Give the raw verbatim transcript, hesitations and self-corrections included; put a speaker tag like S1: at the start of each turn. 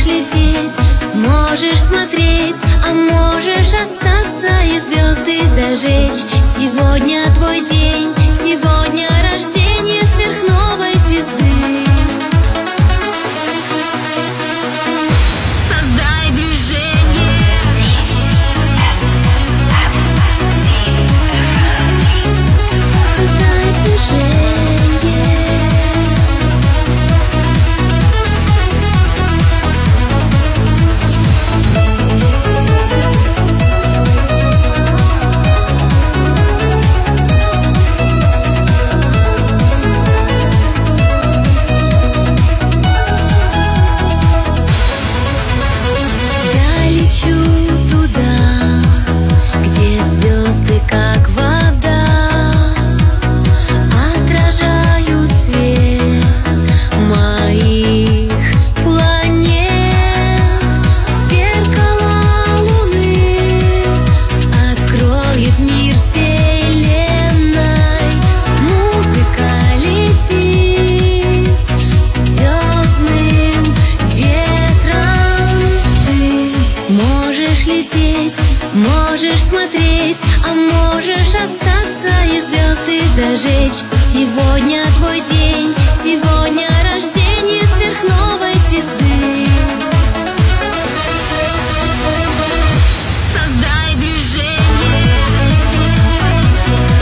S1: Можешь лететь, можешь смотреть, а можешь остаться и звезды зажечь. Сегодня твой день, сегодня рождение сверхновой звезды. Создай движение. Создай движение. Как вода отражают свет моих планет. Зеркало Луны откроет мир вселенной. Музыка летит звездным ветром. Ты можешь лететь, можешь смотреть, а можешь остаться и звезды зажечь. Сегодня твой день,